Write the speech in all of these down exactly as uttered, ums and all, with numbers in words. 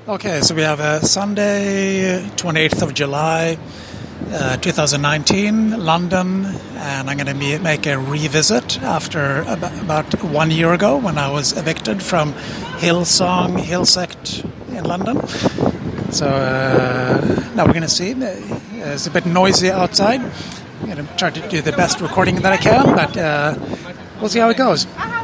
Okay, so we have a Sunday, twenty-eighth of July, uh, twenty nineteen, London, and I'm going to make a revisit after ab- about one year ago when I was evicted from Hillsong Hillsect in London. So uh, now we're going to see. It's a bit noisy outside. I'm going to try to do the best recording that I can, but uh, we'll see how it goes.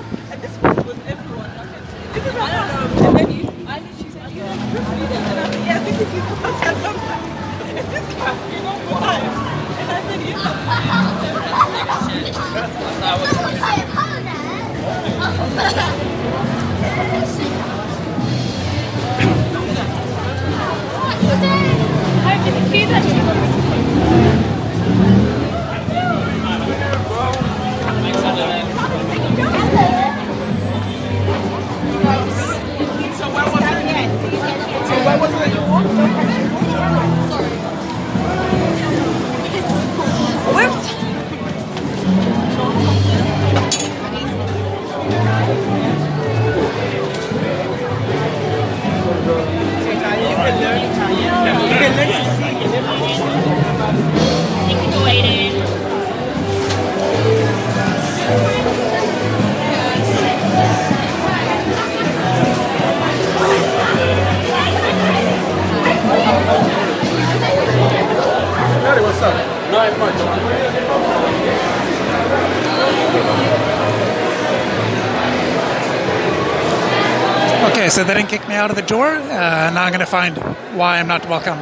Okay, so they didn't kick me out of the door. Uh, now I'm going to find why I'm not welcome.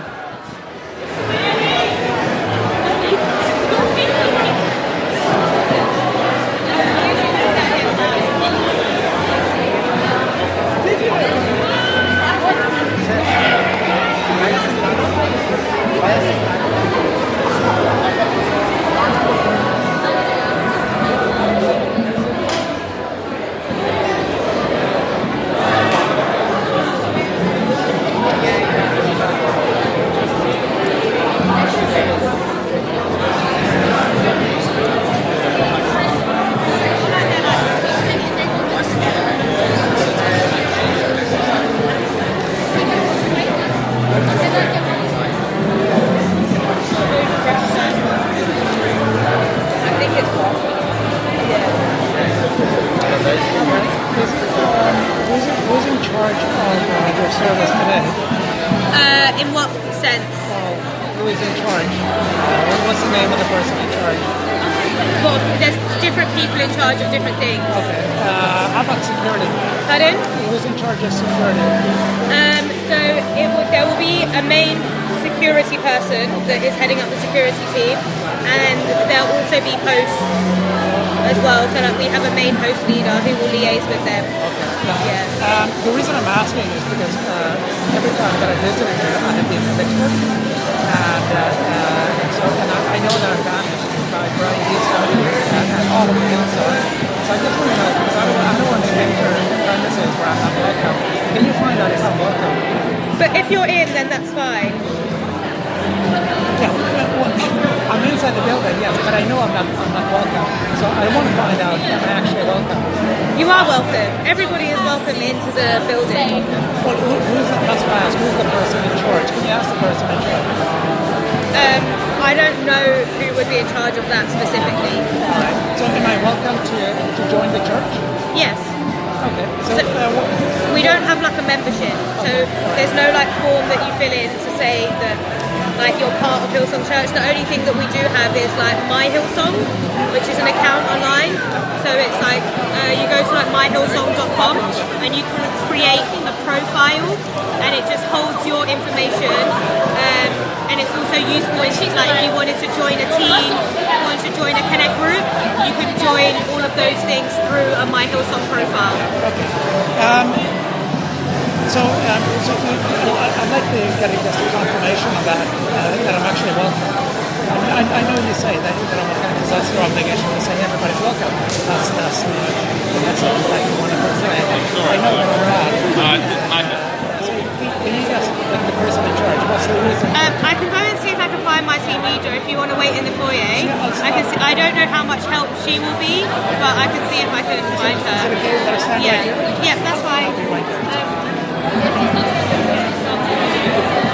Yeah, yeah, that's fine. Um,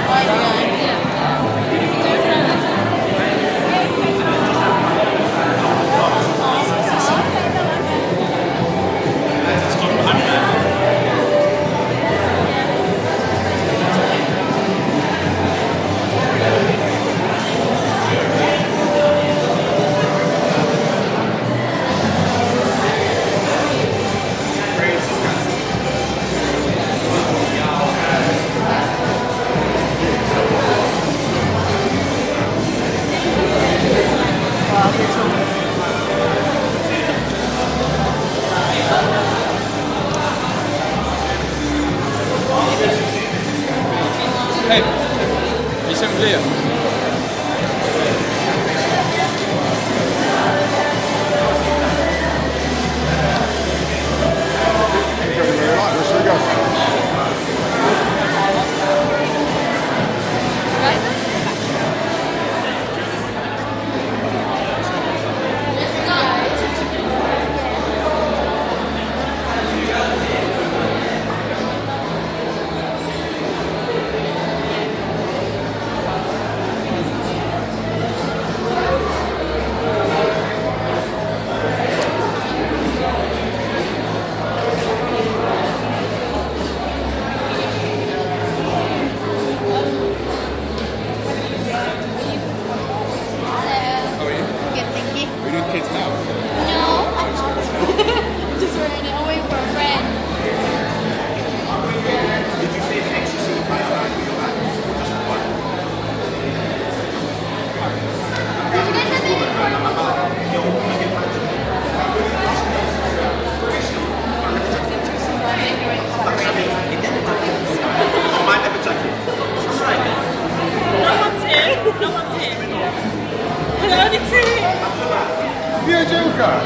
Hey, vi ser fler. Kids now. No, I'm not. Just wearing it away for a friend. Did you say thanks to see my eye? No one's here. No one's here. Hello, Nixie. You're a joker.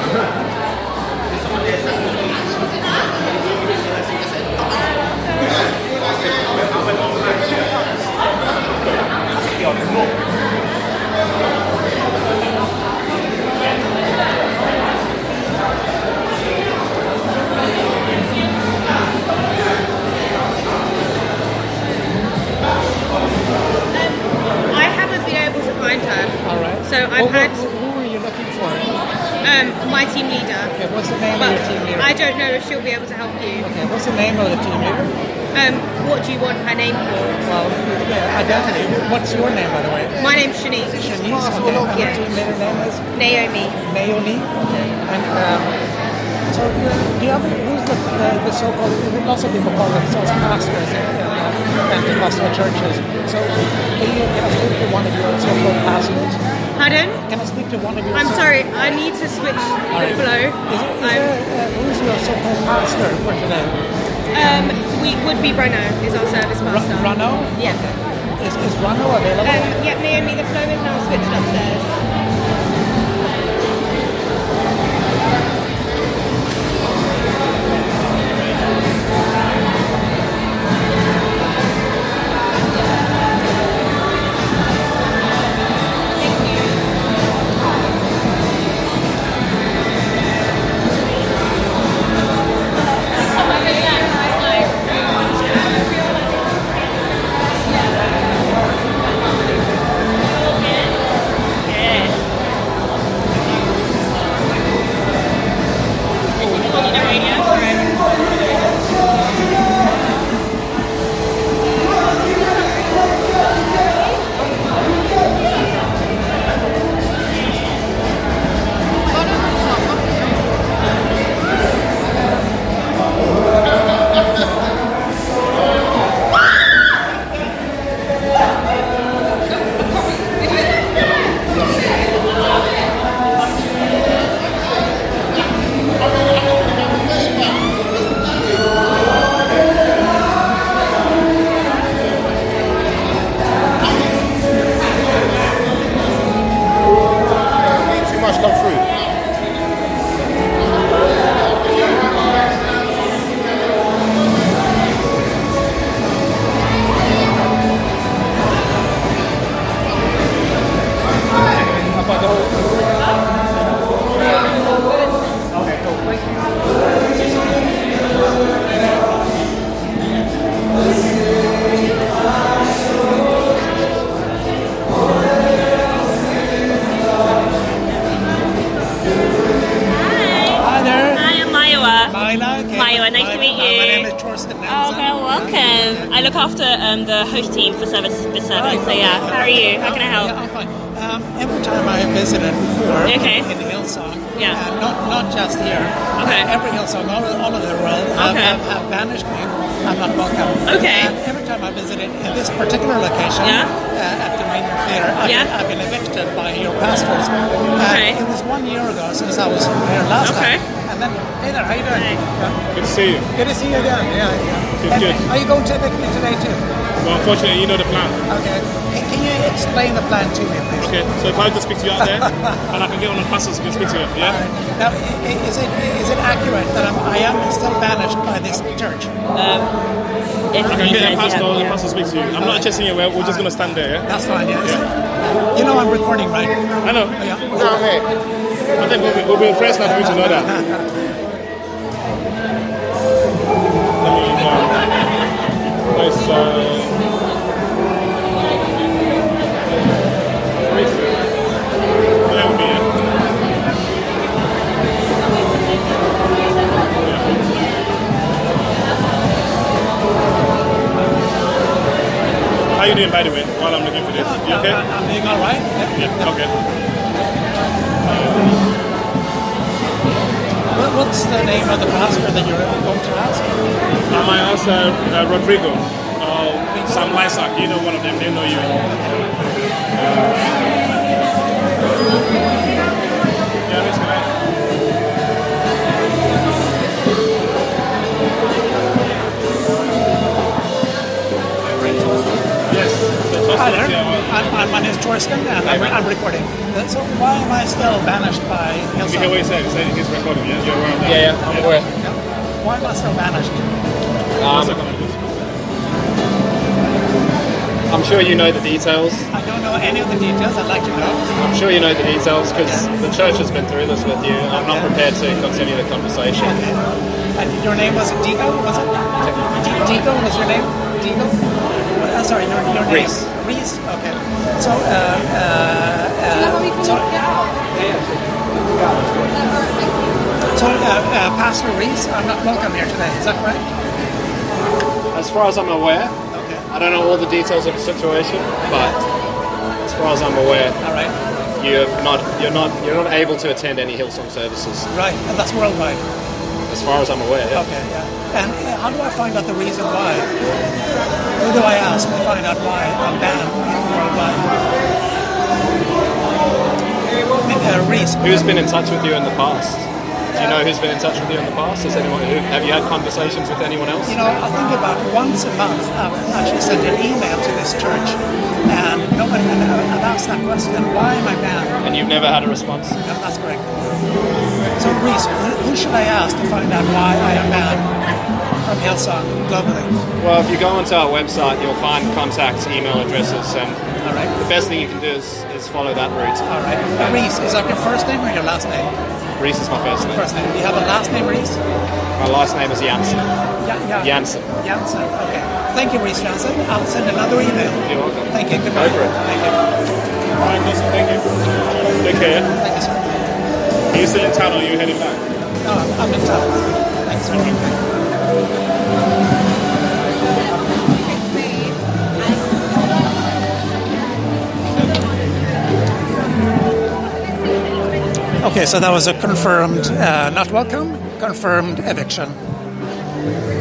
I haven't been able to find her. All right. So I've Well, had who, who are you looking for? um, my team leader. Okay, what's the name But of your team leader? I don't know if she'll be able to help you. Okay, what's the name of the team leader? Um, what do you want her name for? Well, yeah, identity. What's your name, by the way? My name's Shanice. Shanice. Okay, and Yeah. the team leader name is Naomi. Naomi. Okay, and um, so uh, do you have who's the, the, the so-called? Lots of people call themselves pastors in, in uh, Pentecostal churches. So can you can I speak to one of your so-called pastors? Pardon? Can I speak to one of your? I'm so- sorry, I need to switch the flow. Is, is I'm- there, uh, who's your so-called pastor for today? Um, we would be Bruno is our service master. Ru- Runo? Yeah. Is, is Runo available? Um, yeah, Naomi, the flow is now switched upstairs. you are. Nice Hi, to meet uh, you. My name is Torsten Oh, Nansen. well, welcome. I look after um, the host team for service this service. So yeah, how are you? How can I help? Yeah, I'm fine. Um, every time I have visited before Okay. in Hillsong, Yeah. uh, not not just here, Okay. uh, every Hillsong, all, all over the world, have, Okay. have, have banished me. I'm not welcome. Okay. And every time I visited in this particular location, Yeah. uh, at the Rainier Theatre, I've, Yeah. been, I've been evicted by your pastors. Uh, Okay. It was one year ago since I was here last Okay. time. And then, hey there, how you doing? Hi. Yeah. Good to see you. Good to see you again. Yeah, yeah. Good, And good. Are you going to evict me today too? Well, unfortunately, you know the plan. Okay. Can can you explain the plan to me, please? Okay, so if I can speak to you out there, and I can get on the pastors and speak to you, yeah? Now, i- i- is it is it accurate that I'm, I am still banished by this church? If I can you get said a pastor, you the have- pastor speak to you. I'm not chasing you, we're, we're just going to stand there, yeah? That's fine. Yeah. Is it- You know I'm recording, right? I know. Oh, yeah. No, hey. I think we'll be, we'll be friends now for you to know that. Let me, uh, nice, uh... That would be it. How you doing, by the way, while I'm looking for this? You okay? I'm, I'm doing all right. Yeah. Yeah, okay. What, what's the name of the pastor that you're going to ask? Uh, my answer, uh, Rodrigo. Uh, Sam Lysak, you know one of them, they know you. Yeah, that's right. Yes. So Hi there. yeah, well, I'm, I'm, my name is Torsten, and I'm, I'm recording. Uh, So why am I still banished by you hear what he Hillsong? said? He said he's recording, yeah? You're aware of that? Yeah, yeah, I'm aware. Yeah. Why am I still banished? One second, I'll just- I'm sure you know the details. I don't know any of the details. I'd like to know. I'm sure you know the details because the church has been through this with you. I'm not prepared to continue the conversation. Okay. And your name was Digo, was it? D- Digo was your name? Digo? Uh, sorry, your, your name? Reese. Reese. Okay. So, uh, uh, uh, so, so uh, uh, Pastor Reese, I'm not welcome here today. Is that correct? As far as I'm aware, Okay. I don't know all the details of the situation, but as far as I'm aware, All right. you're not you're not you're not able to attend any Hillsong services. Right. And that's worldwide. As far as I'm aware, yeah. Okay. Yeah. And uh, how do I find out the reason why? Who do I ask to find out why I'm banned worldwide? Uh, Reese. Who's been in touch with you in the past? Do you know who's been in touch with you in the past? Has anyone? Who, have you had conversations with anyone else? You know, I think about once a month I've actually sent an email to this church, and nobody, and I've asked that question, why am I banned? And you've never had a response? No, that's correct. So, Reese, who, who should I ask to find out why I am banned from Hillsong globally? Well, if you go onto our website, you'll find contact email addresses, and All right. the best thing you can do is, is follow that route. All right. Uh, Reese, is that your first name or your last name? Reese is my first name. First name. Do you have a last name, Reese? My last name is Janssen. Yeah, yeah. Janssen. Janssen. Okay. Thank you, Reese Janssen. I'll send another email. You're welcome. Thank you. Goodbye. Go for it. Thank you. All right, awesome, thank you. Take care, yeah? Thank you, sir. Are you still in town or are you heading back? No, I'm, I'm in town. Thanks, sir. Okay, so that was a confirmed, uh, not welcome, confirmed eviction.